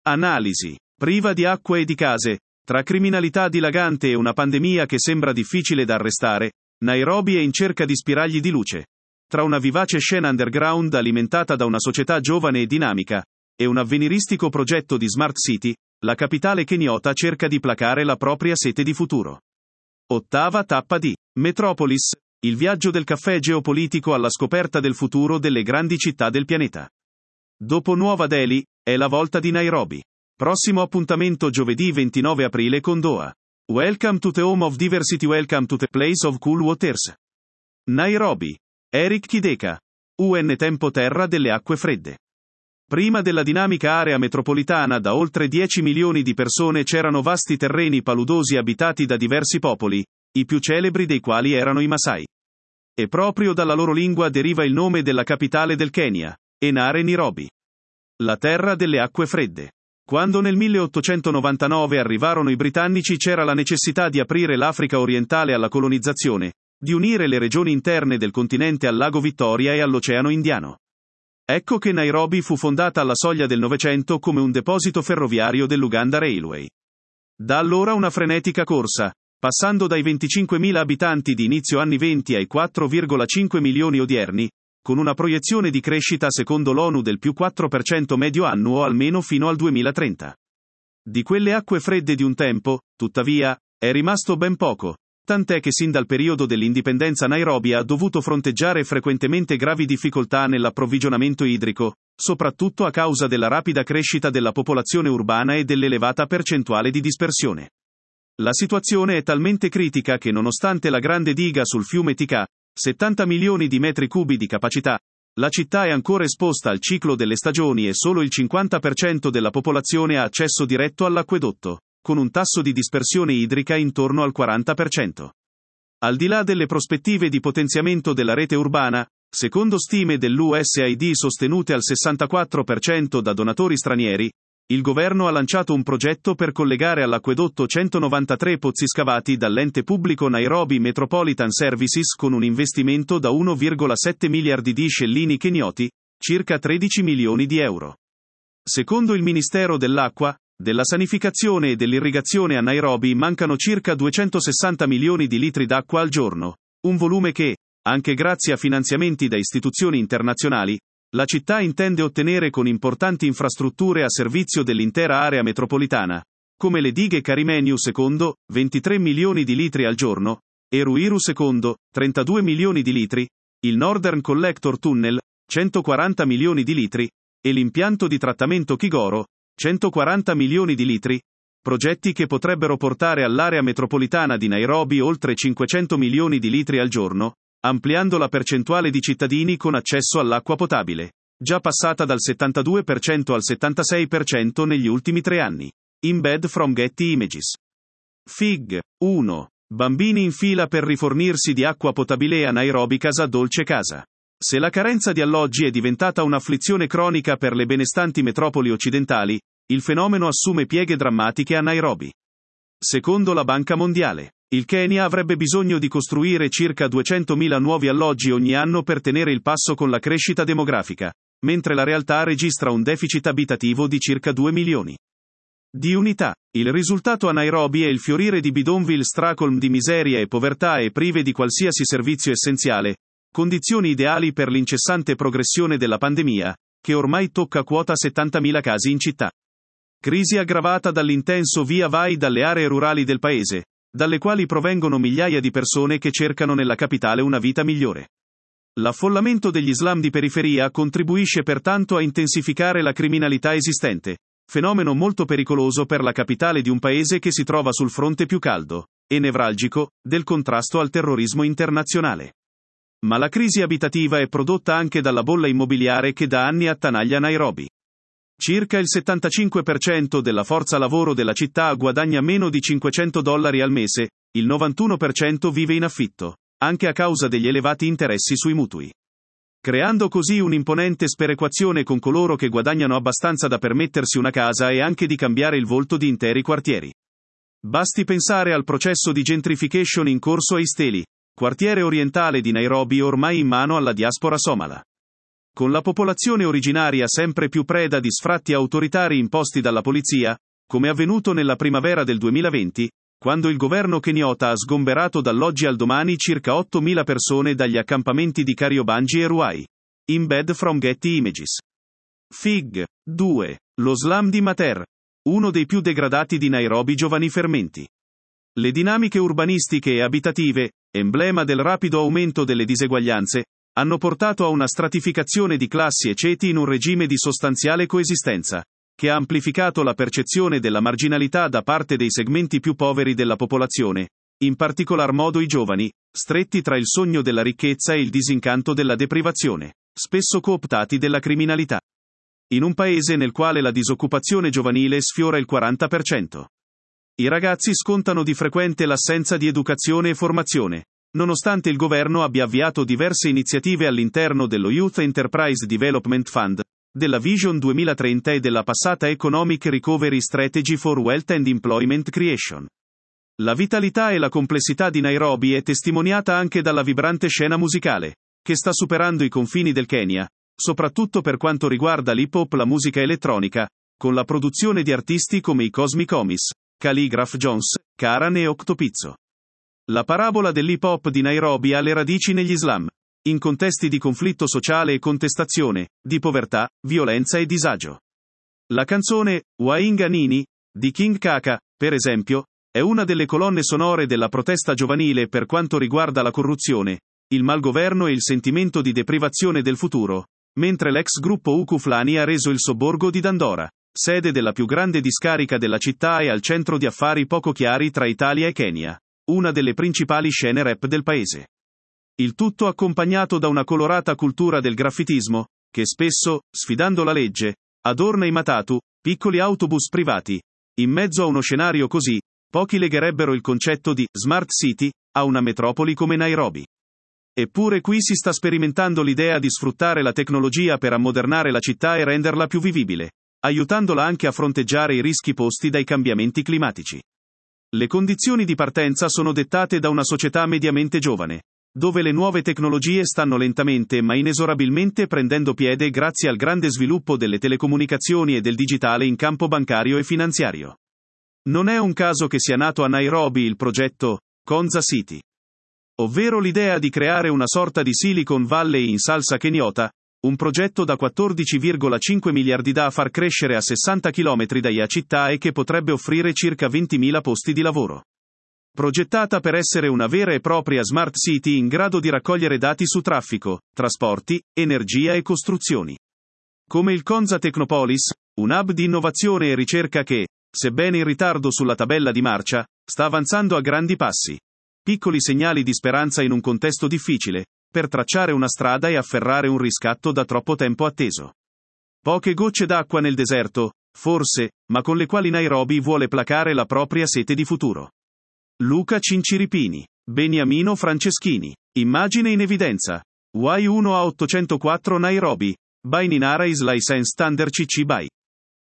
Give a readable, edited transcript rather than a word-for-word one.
Analisi. Priva di acqua e di case, tra criminalità dilagante e una pandemia che sembra difficile da arrestare, Nairobi è in cerca di spiragli di luce. Tra una vivace scena underground alimentata da una società giovane e dinamica, e un avveniristico progetto di Smart City, la capitale kenyota cerca di placare la propria sete di futuro. Ottava tappa di Metropolis, il viaggio del caffè geopolitico alla scoperta del futuro delle grandi città del pianeta. Dopo Nuova Delhi, è la volta di Nairobi. Prossimo appuntamento giovedì 29 aprile con Doha. Welcome to the home of diversity, welcome to the place of cool waters. Nairobi. Eric Kideka. UN Tempo Terra delle acque fredde. Prima della dinamica area metropolitana da oltre 10 milioni di persone c'erano vasti terreni paludosi abitati da diversi popoli, i più celebri dei quali erano i Masai. E proprio dalla loro lingua deriva il nome della capitale del Kenya, Enare Nairobi. La terra delle acque fredde. Quando nel 1899 arrivarono i britannici c'era la necessità di aprire l'Africa orientale alla colonizzazione, di unire le regioni interne del continente al lago Vittoria e all'Oceano Indiano. Ecco che Nairobi fu fondata alla soglia del Novecento come un deposito ferroviario dell'Uganda Railway. Da allora una frenetica corsa, passando dai 25.000 abitanti di inizio anni 20 ai 4,5 milioni odierni, con una proiezione di crescita secondo l'ONU del più 4% medio annuo almeno fino al 2030. Di quelle acque fredde di un tempo, tuttavia, è rimasto ben poco, tant'è che sin dal periodo dell'indipendenza Nairobi ha dovuto fronteggiare frequentemente gravi difficoltà nell'approvvigionamento idrico, soprattutto a causa della rapida crescita della popolazione urbana e dell'elevata percentuale di dispersione. La situazione è talmente critica che nonostante la grande diga sul fiume Tika, 70 milioni di metri cubi di capacità, la città è ancora esposta al ciclo delle stagioni e solo il 50% della popolazione ha accesso diretto all'acquedotto, con un tasso di dispersione idrica intorno al 40%. Al di là delle prospettive di potenziamento della rete urbana, secondo stime dell'USAID sostenute al 64% da donatori stranieri, il governo ha lanciato un progetto per collegare all'acquedotto 193 pozzi scavati dall'ente pubblico Nairobi Metropolitan Services con un investimento da 1,7 miliardi di scellini kenyoti, circa 13 milioni di euro. Secondo il Ministero dell'Acqua, della Sanificazione e dell'Irrigazione a Nairobi mancano circa 260 milioni di litri d'acqua al giorno, un volume che, anche grazie a finanziamenti da istituzioni internazionali, la città intende ottenere con importanti infrastrutture a servizio dell'intera area metropolitana, come le dighe Karimenu II, 23 milioni di litri al giorno, e Ruiru II, 32 milioni di litri, il Northern Collector Tunnel, 140 milioni di litri, e l'impianto di trattamento Kigoro, 140 milioni di litri, progetti che potrebbero portare all'area metropolitana di Nairobi oltre 500 milioni di litri al giorno, ampliando la percentuale di cittadini con accesso all'acqua potabile, già passata dal 72% al 76% negli ultimi 3 anni. Embed from Getty Images. Fig. 1. Bambini in fila per rifornirsi di acqua potabile a Nairobi. Casa Dolce Casa. Se la carenza di alloggi è diventata un'afflizione cronica per le benestanti metropoli occidentali, il fenomeno assume pieghe drammatiche a Nairobi. Secondo la Banca Mondiale, il Kenya avrebbe bisogno di costruire circa 200.000 nuovi alloggi ogni anno per tenere il passo con la crescita demografica, mentre la realtà registra un deficit abitativo di circa 2 milioni di unità. Il risultato a Nairobi è il fiorire di bidonville stracolm di miseria e povertà e prive di qualsiasi servizio essenziale, condizioni ideali per l'incessante progressione della pandemia, che ormai tocca quota 70.000 casi in città. Crisi aggravata dall'intenso via vai dalle aree rurali del paese, dalle quali provengono migliaia di persone che cercano nella capitale una vita migliore. L'affollamento degli slum di periferia contribuisce pertanto a intensificare la criminalità esistente, fenomeno molto pericoloso per la capitale di un paese che si trova sul fronte più caldo, e nevralgico, del contrasto al terrorismo internazionale. Ma la crisi abitativa è prodotta anche dalla bolla immobiliare che da anni attanaglia Nairobi. Circa il 75% della forza lavoro della città guadagna meno di $500 al mese, il 91% vive in affitto, anche a causa degli elevati interessi sui mutui. Creando così un'imponente sperequazione con coloro che guadagnano abbastanza da permettersi una casa e anche di cambiare il volto di interi quartieri. Basti pensare al processo di gentrification in corso a Eastleigh, quartiere orientale di Nairobi ormai in mano alla diaspora somala. con la popolazione originaria sempre più preda di sfratti autoritari imposti dalla polizia, come avvenuto nella primavera del 2020, quando il governo keniota ha sgomberato dall'oggi al domani circa 8.000 persone dagli accampamenti di Kariobangi e Ruai. Embed from Getty Images. Fig. 2. Lo slum di Mater. Uno dei più degradati di Nairobi. Giovani fermenti. Le dinamiche urbanistiche e abitative, emblema del rapido aumento delle diseguaglianze, hanno portato a una stratificazione di classi e ceti in un regime di sostanziale coesistenza, che ha amplificato la percezione della marginalità da parte dei segmenti più poveri della popolazione, in particolar modo i giovani, stretti tra il sogno della ricchezza e il disincanto della deprivazione, spesso cooptati della criminalità. In un paese nel quale la disoccupazione giovanile sfiora il 40%. I ragazzi scontano di frequente l'assenza di educazione e formazione, nonostante il governo abbia avviato diverse iniziative all'interno dello Youth Enterprise Development Fund, della Vision 2030 e della passata Economic Recovery Strategy for Wealth and Employment Creation. La vitalità e la complessità di Nairobi è testimoniata anche dalla vibrante scena musicale, che sta superando i confini del Kenya, soprattutto per quanto riguarda l'hip hop, la musica elettronica, con la produzione di artisti come i Cosmic Homies, Calligraph Jones, Karan e Octopizzo. La parabola dell'hip hop di Nairobi ha le radici negli slam, in contesti di conflitto sociale e contestazione, di povertà, violenza e disagio. La canzone Wainga Nini di King Kaka, per esempio, è una delle colonne sonore della protesta giovanile per quanto riguarda la corruzione, il malgoverno e il sentimento di deprivazione del futuro, mentre l'ex gruppo Ukuflani ha reso il sobborgo di Dandora, sede della più grande discarica della città e al centro di affari poco chiari tra Italia e Kenya, una delle principali scene rap del paese. Il tutto accompagnato da una colorata cultura del graffitismo, che spesso, sfidando la legge, adorna i matatu, piccoli autobus privati. In mezzo a uno scenario così, pochi legherebbero il concetto di smart city a una metropoli come Nairobi. Eppure qui si sta sperimentando l'idea di sfruttare la tecnologia per ammodernare la città e renderla più vivibile, aiutandola anche a fronteggiare i rischi posti dai cambiamenti climatici. Le condizioni di partenza sono dettate da una società mediamente giovane, dove le nuove tecnologie stanno lentamente ma inesorabilmente prendendo piede grazie al grande sviluppo delle telecomunicazioni e del digitale in campo bancario e finanziario. Non è un caso che sia nato a Nairobi il progetto Konza City, ovvero l'idea di creare una sorta di Silicon Valley in salsa keniota, un progetto da 14,5 miliardi da far crescere a 60 km da città e che potrebbe offrire circa 20.000 posti di lavoro. Progettata per essere una vera e propria smart city in grado di raccogliere dati su traffico, trasporti, energia e costruzioni. Come il Konza Technopolis, un hub di innovazione e ricerca che, sebbene in ritardo sulla tabella di marcia, sta avanzando a grandi passi. Piccoli segnali di speranza in un contesto difficile, per tracciare una strada e afferrare un riscatto da troppo tempo atteso. Poche gocce d'acqua nel deserto, forse, ma con le quali Nairobi vuole placare la propria sete di futuro. Luca Cinciripini. Beniamino Franceschini. Immagine in evidenza. Y1A804 Nairobi. By Ninara is licensed under CC BY.